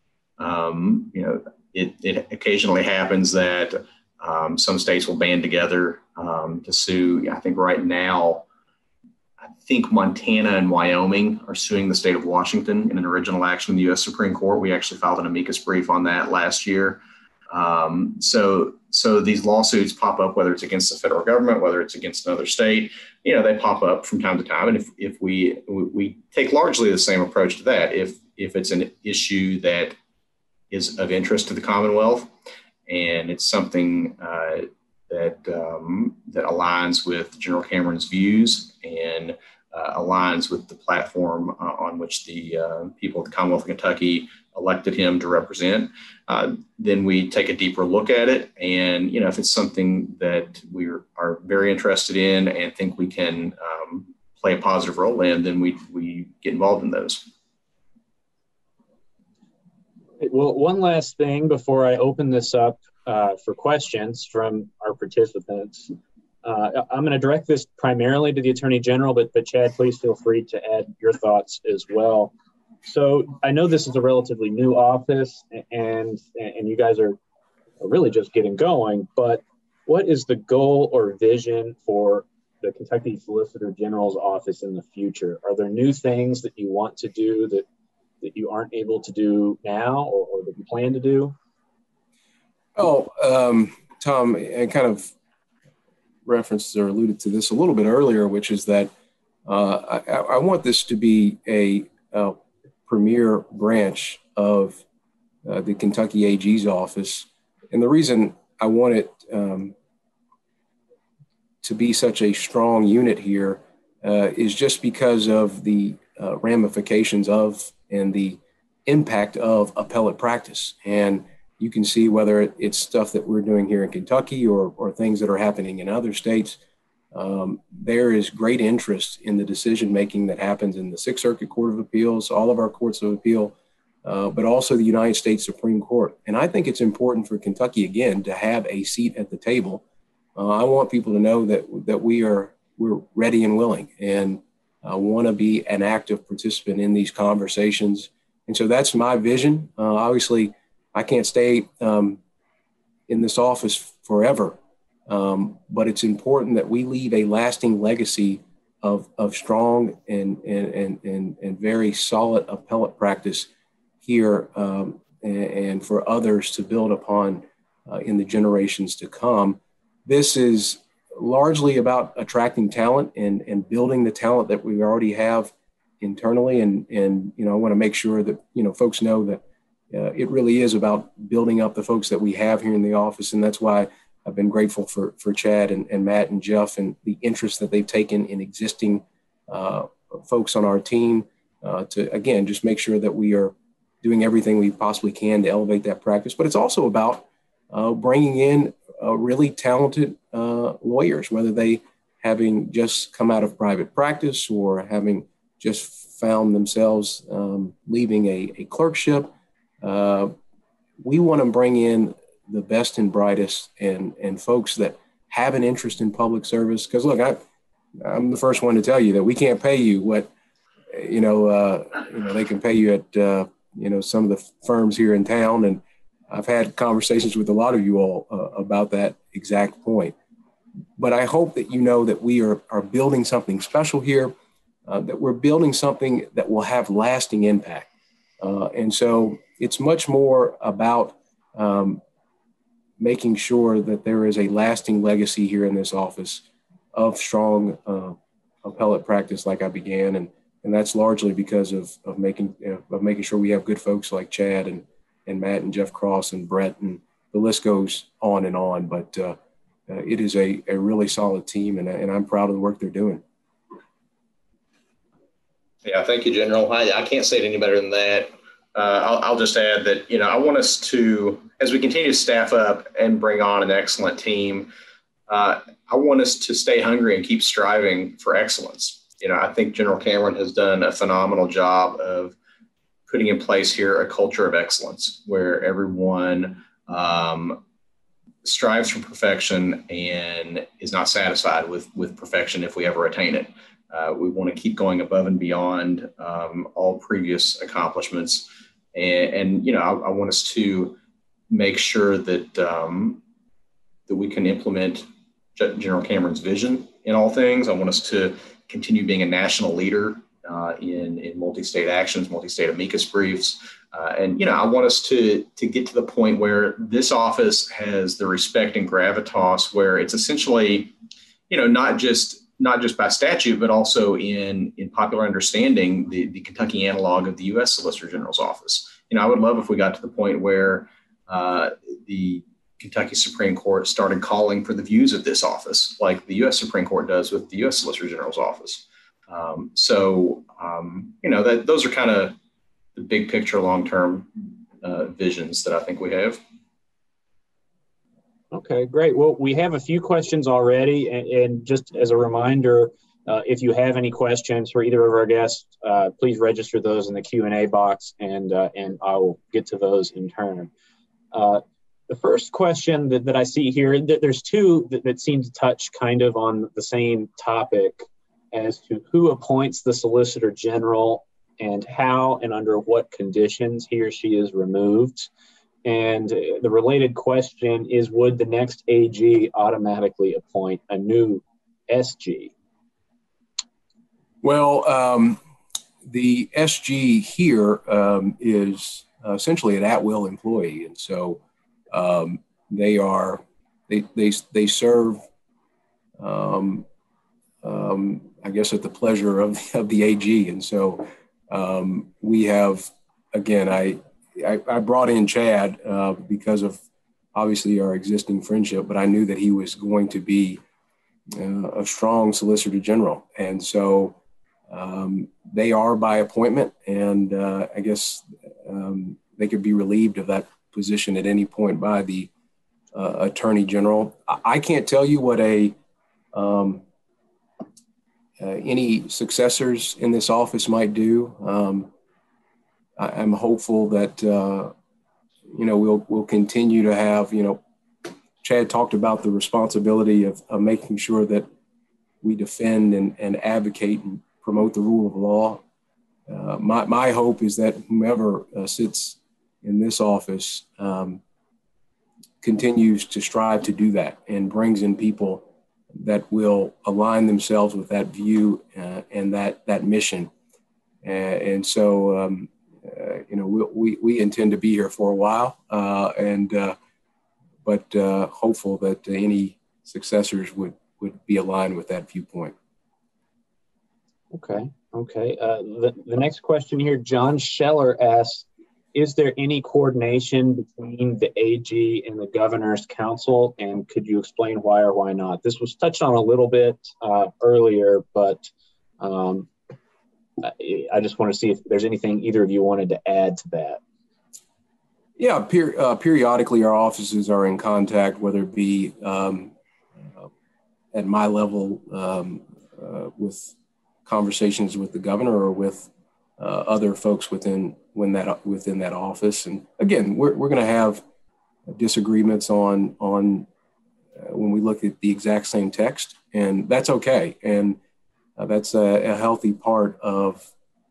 Um, you know, it, it occasionally happens that um, some states will band together um, to sue. I think right now, I think Montana and Wyoming are suing the state of Washington in an original action in the U S Supreme Court. We actually filed an amicus brief on that last year. Um, so, so these lawsuits pop up, whether it's against the federal government, whether it's against another state, you know, they pop up from time to time. And if, if we, we take largely the same approach to that, if, if it's an issue that is of interest to the Commonwealth and it's something, uh, that, um, that aligns with General Cameron's views and, uh, aligns with the platform uh, on which the, uh, people of the Commonwealth of Kentucky elected him to represent, uh, then we take a deeper look at it. And, you know, if it's something that we are very interested in and think we can um, play a positive role in, then we, we get involved in those. Well, one last thing before I open this up uh, for questions from our participants. Uh, I'm going to direct this primarily to the Attorney General, but, but Chad, please feel free to add your thoughts as well. So I know this is a relatively new office, and and you guys are really just getting going, but what is the goal or vision for the Kentucky Solicitor General's office in the future? Are there new things that you want to do that, that you aren't able to do now, or, or that you plan to do? Oh, um, Tom, I kind of referenced or alluded to this a little bit earlier, which is that uh, I, I want this to be a, a premier branch of uh, the Kentucky A G's office. And the reason I want it um, to be such a strong unit here uh, is just because of the uh, ramifications of and the impact of appellate practice. And you can see whether it's stuff that we're doing here in Kentucky or, or things that are happening in other states. Um, there is great interest in the decision-making that happens in the Sixth Circuit Court of Appeals, all of our courts of appeal, uh, but also the United States Supreme Court. And I think it's important for Kentucky, again, to have a seat at the table. Uh, I want people to know that that we are we're ready and willing, and uh, want to be an active participant in these conversations. And so that's my vision. Uh, obviously, I can't stay um, in this office forever, um, but it's important that we leave a lasting legacy of of strong and and and and, and very solid appellate practice here, um, and, and for others to build upon uh, in the generations to come. This is largely about attracting talent and, and building the talent that we already have internally. And, and, you know, I want to make sure that, you know, folks know that uh, it really is about building up the folks that we have here in the office. And that's why I've been grateful for, for Chad and, and Matt and Jeff and the interest that they've taken in existing uh, folks on our team uh, to, again, just make sure that we are doing everything we possibly can to elevate that practice. But it's also about uh, bringing in Uh, really talented uh, lawyers, whether they having just come out of private practice or having just found themselves um, leaving a, a clerkship. Uh, we want to bring in the best and brightest and, and folks that have an interest in public service. Because look, I, I'm the first one to tell you that we can't pay you what, you know, uh, you know they can pay you at, uh, you know, some of the firms here in town. And I've had conversations with a lot of you all uh, about that exact point. But I hope that you know that we are, are building something special here, uh, that we're building something that will have lasting impact. Uh, and so it's much more about um, making sure that there is a lasting legacy here in this office of strong uh, appellate practice like I began. And, and that's largely because of, of, making, uh, of making sure we have good folks like Chad and and Matt and Jeff Cross and Brett, and the list goes on and on. But uh, uh, it is a, a really solid team, and, and I'm proud of the work they're doing. Yeah, thank you, General. I, I can't say it any better than that. Uh, I'll, I'll just add that, you know, I want us to, as we continue to staff up and bring on an excellent team, uh, I want us to stay hungry and keep striving for excellence. You know, I think General Cameron has done a phenomenal job of putting in place here a culture of excellence where everyone um, strives for perfection and is not satisfied with, with perfection if we ever attain it. Uh, we want to keep going above and beyond um, all previous accomplishments. And, and you know, I, I want us to make sure that, um, that we can implement General Cameron's vision in all things. I want us to continue being a national leader Uh, in, in multi-state actions, multi-state amicus briefs. Uh, and, you know, I want us to, to get to the point where this office has the respect and gravitas where it's essentially, you know, not just not just by statute, but also in, in popular understanding, the, the Kentucky analog of the U S Solicitor General's office. You know, I would love if we got to the point where uh, the Kentucky Supreme Court started calling for the views of this office, like the U S Supreme Court does with the U S Solicitor General's office. Um, so, um, you know, that those are kind of the big picture, long-term uh, visions that I think we have. Okay, great. Well, we have a few questions already. And, and just as a reminder, uh, if you have any questions for either of our guests, uh, please register those in the Q and A box, and, uh, and I will get to those in turn. Uh, The first question that, that I see here, there's two that, that seem to touch kind of on the same topic as to who appoints the Solicitor General and how and under what conditions he or she is removed. And the related question is, would the next A G automatically appoint a new S G? Well, um, the S G here um, is essentially an at-will employee. And so um, they are, they, they, they serve, um, um, I guess, at the pleasure of, of the A G. And so um, we have, again, I, I, I brought in Chad uh, because of obviously our existing friendship, but I knew that he was going to be uh, a strong Solicitor General. And so um, they are by appointment, and uh, I guess um, they could be relieved of that position at any point by the uh, Attorney General. I can't tell you what a um, uh, any successors in this office might do. Um, I, I'm hopeful that uh, you know we'll we'll continue to have, you know, Chad talked about the responsibility of, of making sure that we defend and, and advocate and promote the rule of law. Uh, my, my hope is that whomever uh, sits in this office um, continues to strive to do that and brings in people that will align themselves with that view uh, and that, that mission. Uh, and so, um, uh, you know, we, we, we intend to be here for a while, uh, and uh, but uh, hopeful that any successors would, would be aligned with that viewpoint. Okay, okay. Uh, the, the next question here, John Scheller asks, is there any coordination between the A G and the Governor's Council, and could you explain why or why not? This was touched on a little bit uh, earlier, but um, I, I just want to see if there's anything either of you wanted to add to that. Yeah, per, uh, periodically our offices are in contact, whether it be um, uh, at my level um, uh, with conversations with the governor or with uh, other folks within when that within that office. And again, we're we're going to have disagreements on on uh, when we look at the exact same text, and that's okay. And uh, that's a, a healthy part of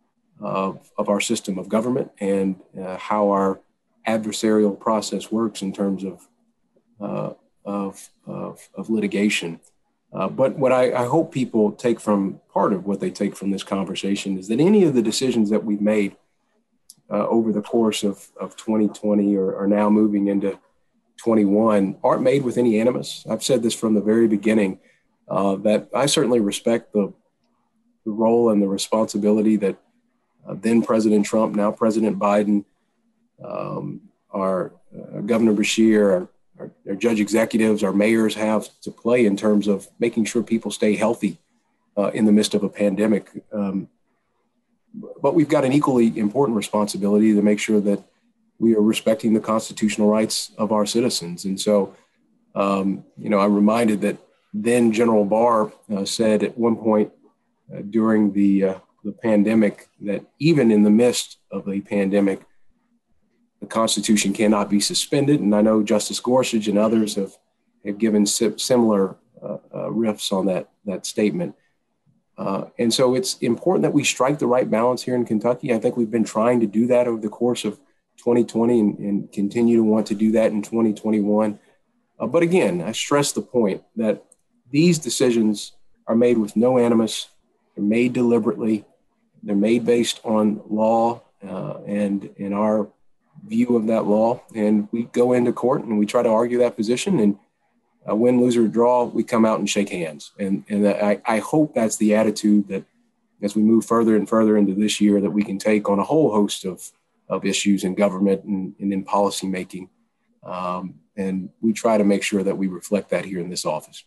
of of our system of government and uh, how our adversarial process works in terms of uh, of, of, of litigation. Uh, but what I, I hope people take from, part of what they take from this conversation is that any of the decisions that we've made uh, over the course of, of twenty twenty or are now moving into twenty-one aren't made with any animus. I've said this from the very beginning, uh, that I certainly respect the, the role and the responsibility that uh, then President Trump, now President Biden, Um, our uh, Governor Beshear, our, our, our judge executives, our mayors have to play in terms of making sure people stay healthy uh, in the midst of a pandemic. Um, but we've got an equally important responsibility to make sure that we are respecting the constitutional rights of our citizens. And so, um, you know, I'm reminded that then General Barr uh, said at one point uh, during the, uh, the pandemic that even in the midst of a pandemic, the Constitution cannot be suspended. And I know Justice Gorsuch and others have, have given si- similar uh, uh, riffs on that, that statement. Uh, and so it's important that we strike the right balance here in Kentucky. I think we've been trying to do that over the course of twenty twenty and, and continue to want to do that in twenty twenty-one. Uh, but again, I stress the point that these decisions are made with no animus. They're made deliberately. They're made based on law uh, and in our view of that law, and we go into court and we try to argue that position, and uh, win, lose, or draw, we come out and shake hands. And and I, I hope that's the attitude that as we move further and further into this year that we can take on a whole host of, of issues in government and, and in policy making. Um, and we try to make sure that we reflect that here in this office.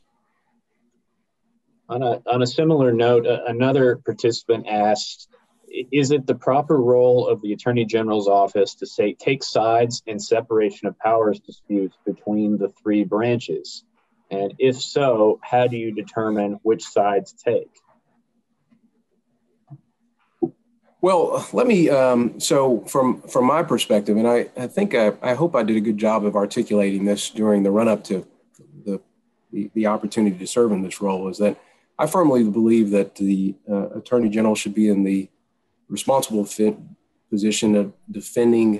On a, on a similar note, uh, another participant asked, is it the proper role of the Attorney General's office to say take sides in separation of powers disputes between the three branches? And if so, how do you determine which side to take? Well, let me, um, so from from my perspective, and I, I think I, I hope I did a good job of articulating this during the run-up to the, the, the opportunity to serve in this role, is that I firmly believe that the uh, Attorney General should be in the responsible fit position of defending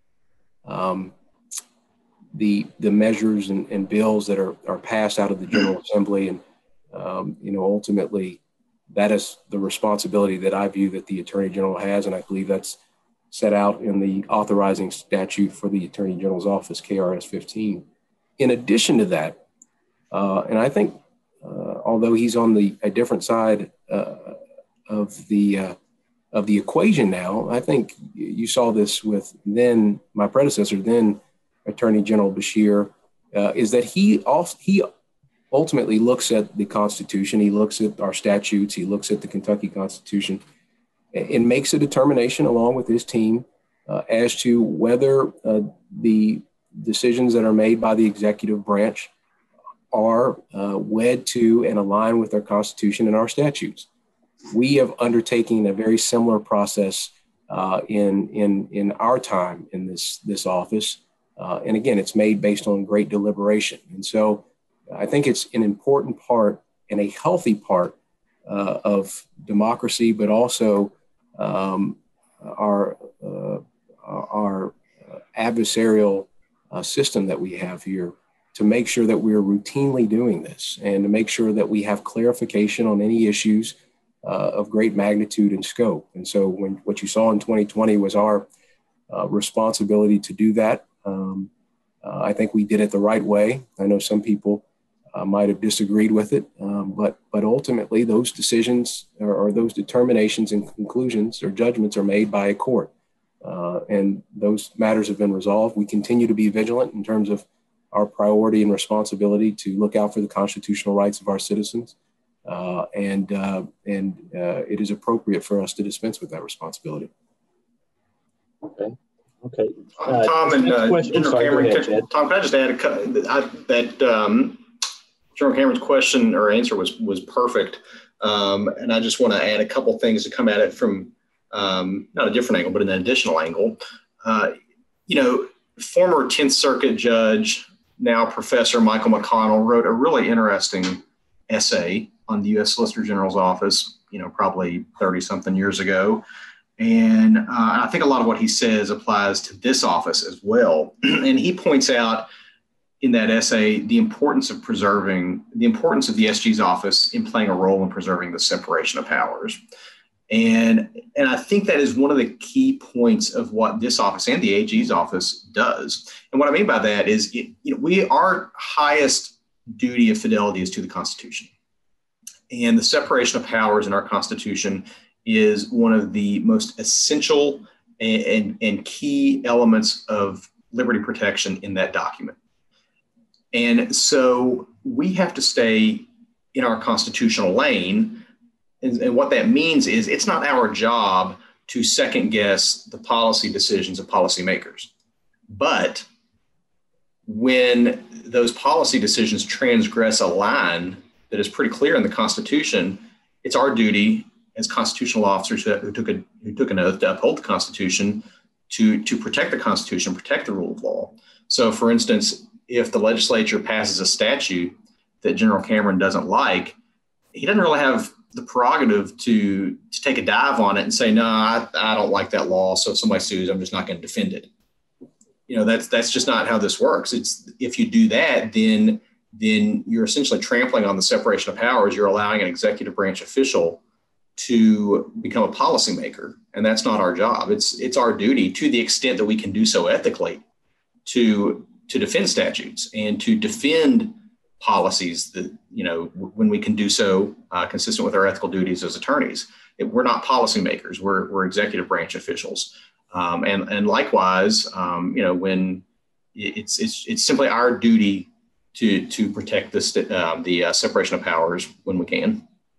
um, the the measures and, and bills that are, are passed out of the General Assembly. And, um, you know, ultimately, that is the responsibility that I view that the Attorney General has, and I believe that's set out in the authorizing statute for the Attorney General's office, K R S fifteen. In addition to that, uh, and I think uh, although he's on the a different side uh, of the uh, of the equation now, I think you saw this with then my predecessor, then Attorney General Beshear, uh, is that he also, he ultimately looks at the Constitution, he looks at our statutes, he looks at the Kentucky Constitution, and makes a determination along with his team uh, as to whether uh, the decisions that are made by the executive branch are uh, wed to and align with our Constitution and our statutes. We have undertaken a very similar process uh, in, in, in our time in this, this office. Uh, and again, it's made based on great deliberation. And so I think it's an important part and a healthy part uh, of democracy, but also um, our uh, our adversarial uh, system that we have here, to make sure that we're routinely doing this and to make sure that we have clarification on any issues uh, of great magnitude and scope. And so when what you saw in twenty twenty was our uh, responsibility to do that. Um, uh, I think we did it the right way. I know some people Uh, might have disagreed with it, um, but but ultimately those decisions or, or those determinations and conclusions or judgments are made by a court, uh, and those matters have been resolved. We continue to be vigilant in terms of our priority and responsibility to look out for the constitutional rights of our citizens, uh, and uh, and uh, it is appropriate for us to dispense with that responsibility. Okay. Okay. Uh, Tom and uh, General sorry, Cameron, ahead, can, Tom, can I just add a, I, that um, General Cameron's question or answer was was perfect, um, and I just want to add a couple things to come at it from um, not a different angle, but an additional angle. Uh, you know, former tenth Circuit Judge, now Professor Michael McConnell, wrote a really interesting essay on the U S Solicitor General's office, you know, probably thirty something years ago. And uh, I think a lot of what he says applies to this office as well. And he points out in that essay the importance of preserving, the importance of the S G's office in playing a role in preserving the separation of powers. And, and I think that is one of the key points of what this office and the A G's office does. And what I mean by that is, it, you know, we our highest duty of fidelity is to the Constitution. And the separation of powers in our Constitution is one of the most essential and, and, and key elements of liberty protection in that document. And so we have to stay in our constitutional lane. And, and what that means is it's not our job to second guess the policy decisions of policymakers. But when those policy decisions transgress a line that is pretty clear in the Constitution, it's our duty as constitutional officers who took, a, who took an oath to uphold the Constitution to, to protect the Constitution, protect the rule of law. So, for instance, if the legislature passes a statute that General Cameron doesn't like, he doesn't really have the prerogative to, to take a dive on it and say, no, I, I don't like that law. So if somebody sues, I'm just not going to defend it. You know, that's that's just not how this works. It's if you do that, then then you're essentially trampling on the separation of powers. You're allowing an executive branch official to become a policymaker. And that's not our job. It's it's our duty, to the extent that we can do so ethically, to to defend statutes and to defend policies that, you know, when we can do so uh, consistent with our ethical duties as attorneys. It, we're not policymakers, we're, we're executive branch officials. Um, and, and likewise, um, you know, when it's, it's, it's simply our duty to, to protect the, uh, the uh, separation of powers when we can.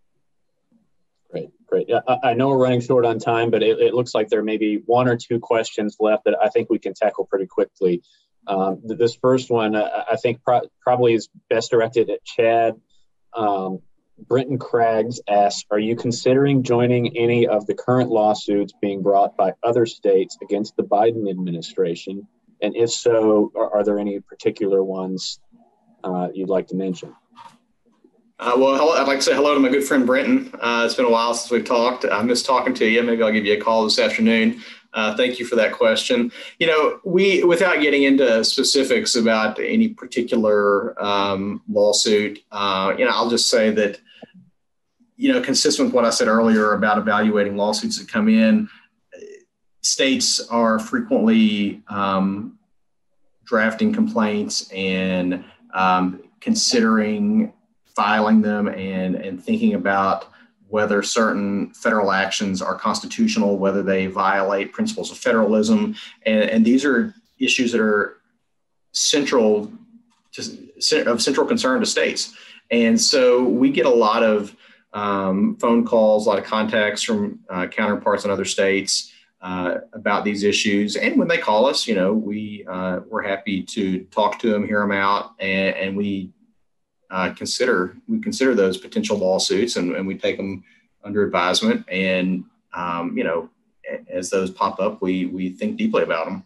Great, great. Yeah, I, I know we're running short on time, but it, it looks like there may be one or two questions left that I think we can tackle pretty quickly. Um, this first one, uh, I think pro- probably is best directed at Chad. Um, Brenton Craggs asks, are you considering joining any of the current lawsuits being brought by other states against the Biden administration? And if so, are, are there any particular ones uh, you'd like to mention? Uh, well, hello, I'd like to say hello to my good friend Brenton. Uh, it's been a while since we've talked. I miss talking to you. Maybe I'll give you a call this afternoon. Uh, thank you for that question. You know, we, without getting into specifics about any particular um, lawsuit, uh, you know, I'll just say that, you know, consistent with what I said earlier about evaluating lawsuits that come in, states are frequently um, drafting complaints and um, considering filing them and, and thinking about whether certain federal actions are constitutional, whether they violate principles of federalism. And, and these are issues that are central to, of central concern to states. And so we get a lot of um, phone calls, a lot of contacts from uh, counterparts in other states uh, about these issues. And when they call us, you know, we, uh, we're happy to talk to them, hear them out, and, and we Uh, consider we consider those potential lawsuits, and, and we take them under advisement. And um, you know, as those pop up, we we think deeply about them.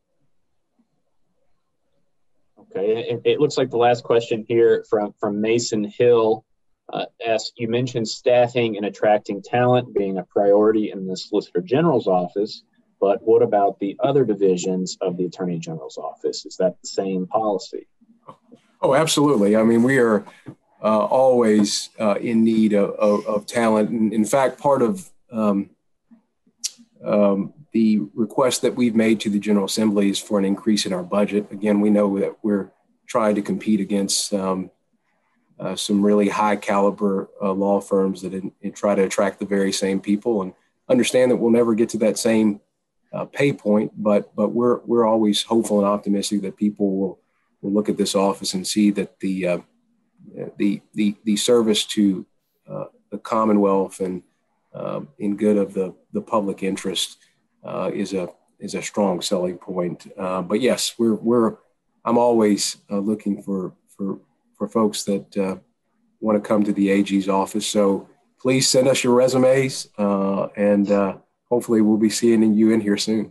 Okay, it, it looks like the last question here from from Mason Hill uh, asks, you mentioned staffing and attracting talent being a priority in the Solicitor General's office, but what about the other divisions of the Attorney General's office? Is that the same policy? Oh, absolutely. I mean, we are uh, always uh, in need of, of, of talent. And in fact, part of um, um, the request that we've made to the General Assembly is for an increase in our budget. Again, we know that we're trying to compete against um, uh, some really high caliber uh, law firms that in, in try to attract the very same people, and understand that we'll never get to that same uh, pay point. But but we're we're always hopeful and optimistic that people will. We'll look at this office and see that the uh, the, the the service to uh, the Commonwealth and uh, in good of the the public interest uh, is a is a strong selling point. Uh, but yes, we're we're I'm always uh, looking for for for folks that uh, want to come to the A G's office. So please send us your resumes, uh, and uh, hopefully we'll be seeing you in here soon.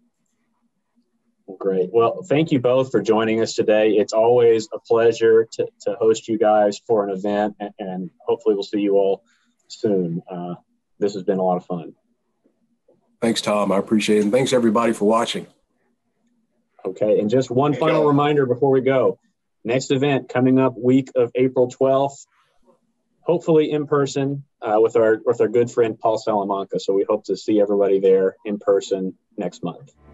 Great. Well, thank you both for joining us today. It's always a pleasure to, to host you guys for an event, and, and hopefully we'll see you all soon. Uh, this has been a lot of fun. Thanks, Tom. I appreciate it. And thanks, everybody, for watching. Okay. And just one final reminder before we go. Next event coming up week of April twelfth, hopefully in person uh, with our with our good friend Paul Salamanca. So we hope to see everybody there in person next month.